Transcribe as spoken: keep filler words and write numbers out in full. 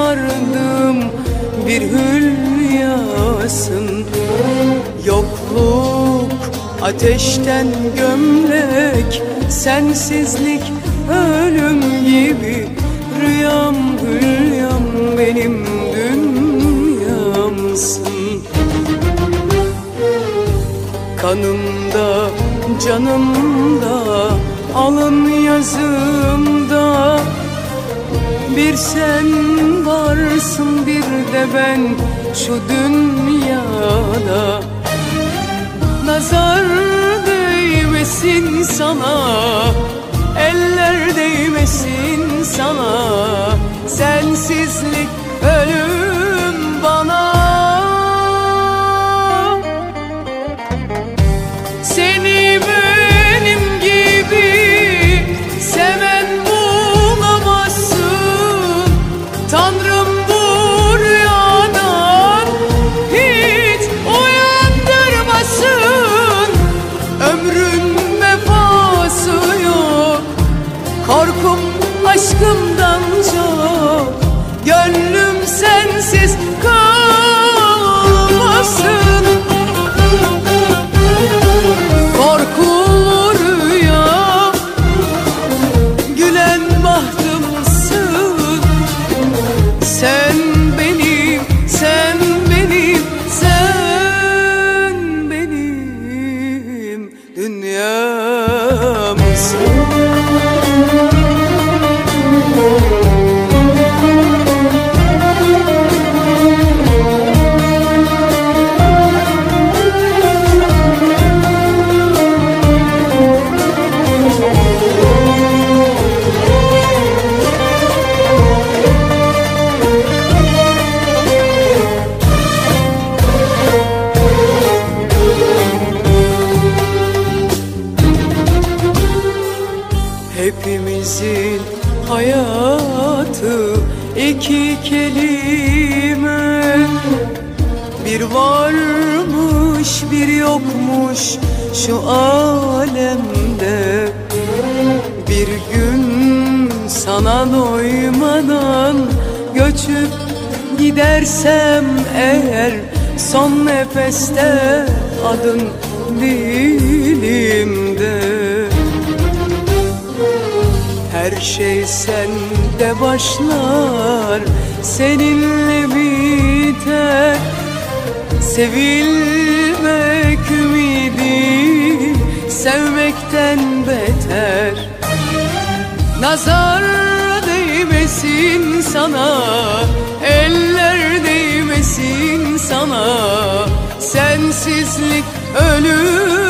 sardığım bir hülyasın. Yokluk ateşten gömlek, sensizlik ölüm gibi. Rüyam hülyam benim dünyamsın. Kanımda, canımda, alın yazımda bir sen varsın, bir de ben şu dünyada. Nazar değmesin sana, eller değmesin sana, sensizlik ölüm bana. Seni benim gibi seven bulamazsın. Tanrım bu rüyadan hiç uyandırmasın. Ömrün vefası yok, korkum aşkımdan çok. Gönlüm sensiz kalmasın. Korkulu rüya, gülen bahtımsın. Sen benim, sen benim, sen benim dünyamsın. Hepimizin hayatı iki kelime. Bir varmış bir yokmuş şu alemde. Bir gün sana doymadan göçüp gidersem eğer, son nefeste adın dilimde. Her şey sende başlar, seninle biter. Sevilmek ümidi sevmekten beter. Nazar değmesin sana, eller değmesin sana, sensizlik ölüm